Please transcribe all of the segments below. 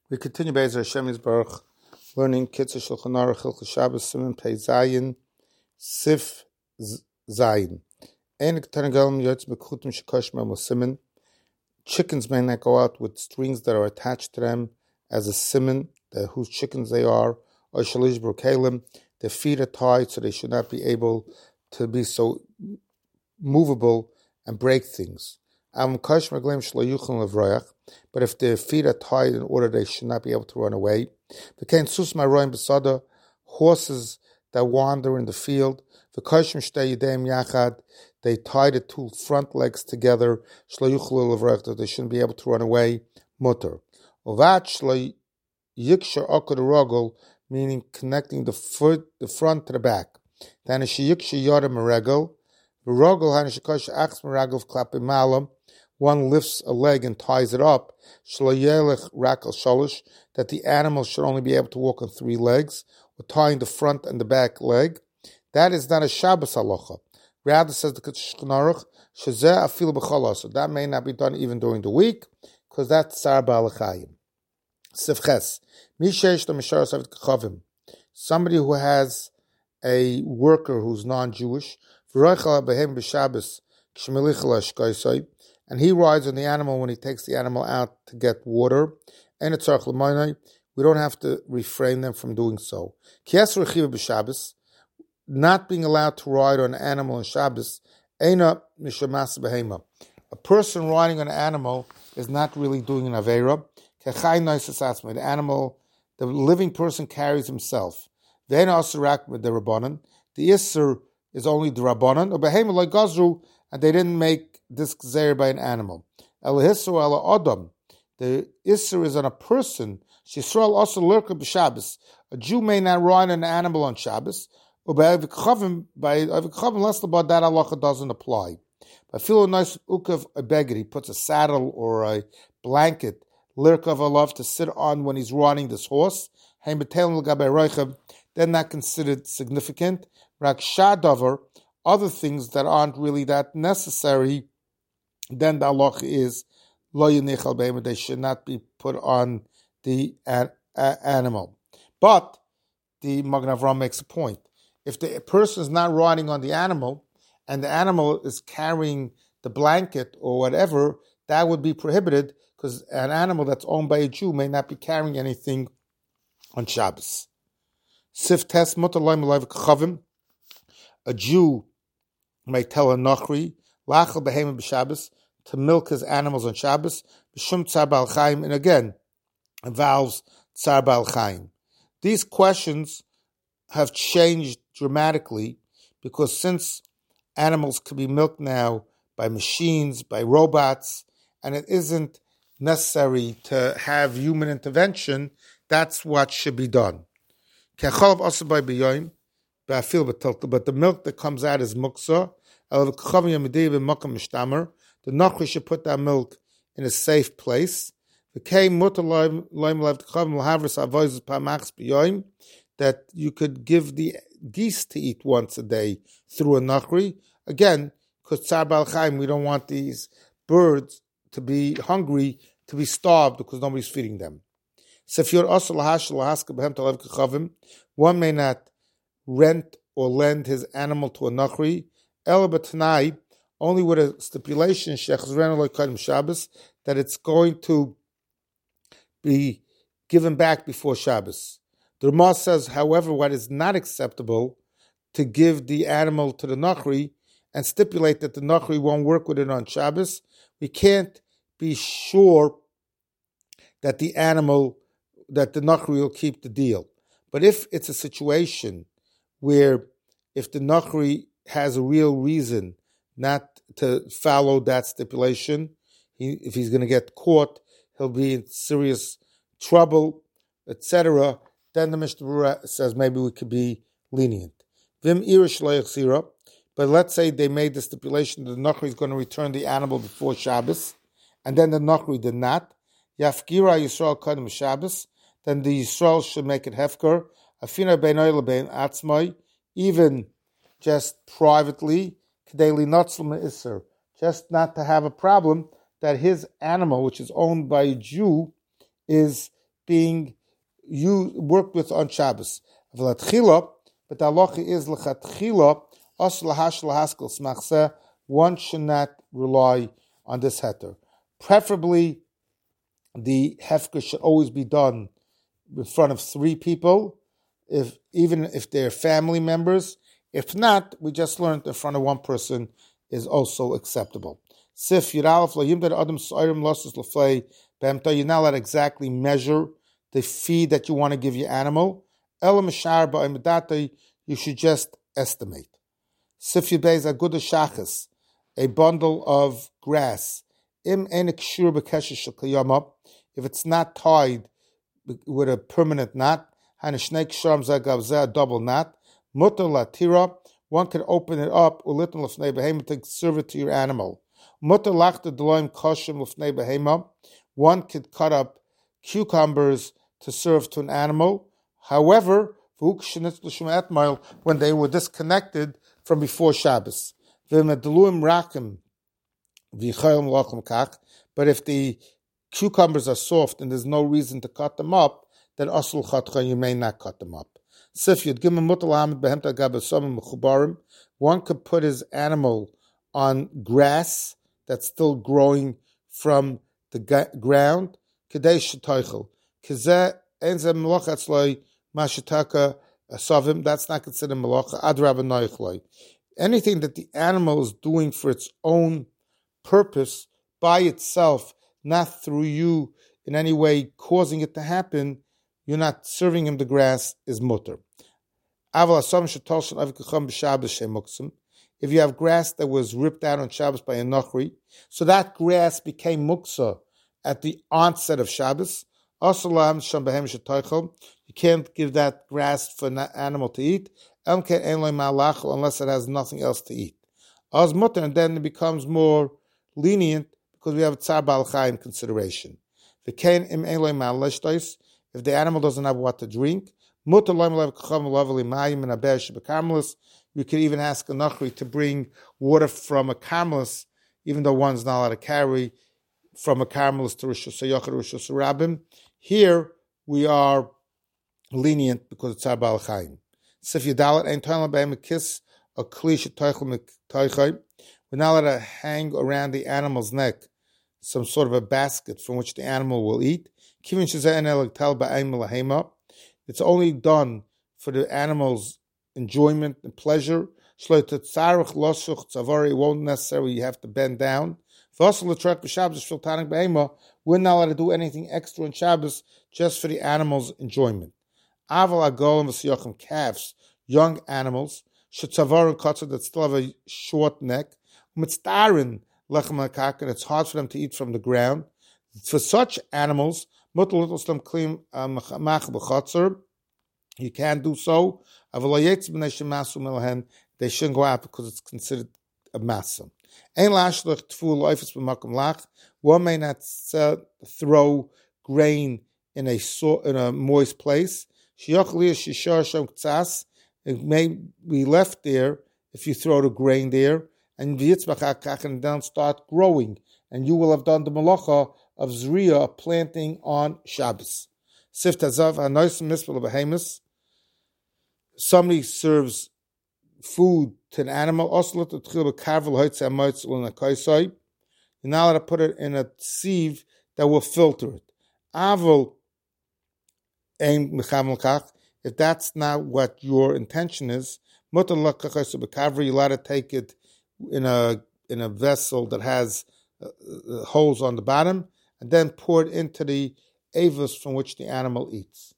We continue Be'ezer Hashem Yisbarach, learning Kitzur Shulchan Aruch Hilchos Shabbos Siman Pei Zayin Sif Zayin. Ein K'tarnagalim Yotz B'Kutim Shekosh Memo Siman. Chickens may not go out with strings that are attached to them as a siman, whose chickens they are, or Shalish Brokalim. Their feet are tied, so they should not be able to be so movable and break things. But if their feet are tied in order, they should not be able to run away. Horses that wander in the field, they tie the two front legs together, that they shouldn't be able to run away. Mutter. Meaning connecting the front to the back. One lifts a leg and ties it up, that the animal should only be able to walk on three legs, or tying the front and the back leg. That is not a Shabbos halacha. Rather, says the Kitzur Shulchan Aruch, so that may not be done even during the week, because that's Tsar Ba'al Chayim. Sifches. Somebody who has a worker who's non-Jewish, and he rides on the animal when he takes the animal out to get water, we don't have to refrain them from doing so. Not being allowed to ride on an animal on Shabbos, a person riding on an animal is not really doing an Aveira. The animal, the living person carries himself. The Isser is only the Rabbanan, or Behema like Gazru, and they didn't make this Gzeir by an animal. The Isser is on a person. A Jew may not ride on an animal on Shabbos, by less about that halacha doesn't apply. But feel a nice ukav a beggar, he puts a saddle or a blanket, lirkav alav, to sit on when he's riding this horse. They're not considered significant. Rak shadavar, other things that aren't really that necessary, then the halacha is lo yinichal be'ema, they should not be put on the animal. But the Magen Avraham makes a point. If the person is not riding on the animal, and the animal is carrying the blanket or whatever, that would be prohibited, because an animal that's owned by a Jew may not be carrying anything on Shabbos. Sif tes mutar lo chavim. A Jew may tell a Nochri, lachal behema b'Shabbos, to milk his animals on Shabbos, b'shum tsar ba'al chayim, and again, involves tsar ba'al chayim. These questions have changed dramatically, because since animals can be milked now by machines, by robots, and it isn't necessary to have human intervention, that's what should be done. But the milk that comes out is muksa. The Nachri should put that milk in a safe place. That you could give the geese to eat once a day through a Nachri. Again, because Tsar Ba'al Chayim, we don't want these birds to be hungry, to be starved, because nobody's feeding them. One may not rent or lend his animal to a Nachri, only with a stipulation, that it's going to be given back before Shabbos. The Ramah says, however, what is not acceptable, to give the animal to the Nachri and stipulate that the Nachri won't work with it on Shabbos. We can't be sure that the Nachri will keep the deal. But if it's a situation where if the Nachri has a real reason not to follow that stipulation, if he's going to get caught, he'll be in serious trouble, etc., then the Mishnah Berurah says maybe we could be lenient. But let's say they made the stipulation that the Nachri is going to return the animal before Shabbos, and then the Nachri did not. Yafkira Yisrael Kadam Shabbos, then the Yisrael should make it hefker. Afina beinoy lebein atzmai, even just privately, k'dei linotzl me'isser, just not to have a problem that his animal, which is owned by a Jew, is being worked with on Shabbos. But the halacha is l'chatchila os lahash lahaskel smachseh. One should not rely on this heter. Preferably, the hefker should always be done in front of 3 people, even if they're family members. If not, we just learned in front of 1 person is also acceptable. Sif Yiralef Layimdar Adam Soirim Losus Leflei Bemta. You're not allowed to exactly measure the feed that you want to give your animal. Elam Mishar Ba'imedata, you should just estimate. Sif Yibez Aguda Shachas, a bundle of grass. Im Enik Shur Bekeshish Shakayama, if it's not tied with a permanent knot, Hanishnek Sharm Zagavza, a double knot. Mutter Latira, one can open it up, Ulitin Lefnei Behema, to serve it to your animal. Mutter Lachta Deloim Koshim Lefnei Behema, one could cut up cucumbers to serve to an animal. However, when they were disconnected from before Shabbos. But if the cucumbers are soft and there's no reason to cut them up, then asul chatcha, you may not cut them up. One could put his animal on grass that's still growing from the ground. That's not considered malacha. Anything that the animal is doing for its own purpose by itself, not through you in any way causing it to happen, you're not serving him the grass, is mutter. If you have grass that was ripped out on Shabbos by a Nochri, so that grass became muksa at the onset of Shabbos, you can't give that grass for an animal to eat, unless it has nothing else to eat. And then it becomes more lenient because we have a Tzar Baal Chayim consideration. If the animal doesn't have what to drink, you could even ask a Nachri to bring water from a Carmelis, even though one's not allowed to carry from a Carmelis to Rosh Hashanah, Rosh Hashanah. Here we are lenient because it's Tzar Baal Chayim. Sif Yadalat ain't telling about a kiss a klish teichel. We're not allowed to hang around the animal's neck some sort of a basket from which the animal will eat. It's only done for the animal's enjoyment and pleasure. It won't necessarily you have to bend down. We're not allowed to do anything extra on Shabbos just for the animal's enjoyment. Calves, young animals, that still have a short neck, and it's hard for them to eat from the ground. For such animals, you can do so. They shouldn't go out because it's considered a masa. One may not throw grain in a moist place. It may be left there if you throw the grain there, and then start growing, and you will have done the malacha of zriya, planting on Shabbos. Somebody serves food to an animal. You're not allowed to put it in a sieve that will filter it. If that's not what your intention is, you're allowed to take it in a vessel that has holes on the bottom, and then pour it into the avos from which the animal eats.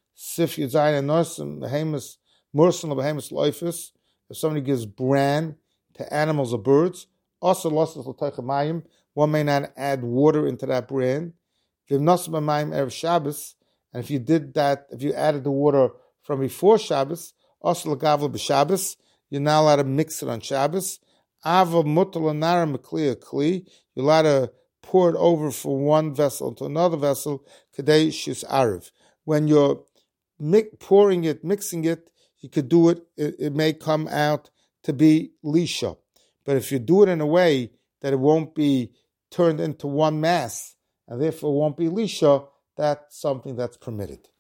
If somebody gives bran to animals or birds, one may not add water into that bran. And if you did that, if you added the water from before Shabbos, you're not allowed to mix it on Shabbos. You're allowed to pour it over from one vessel to another vessel. When you're pouring it, mixing it, you could do it. It may come out to be lisha, but if you do it in a way that it won't be turned into one mass, and therefore won't be lisha, that's something that's permitted.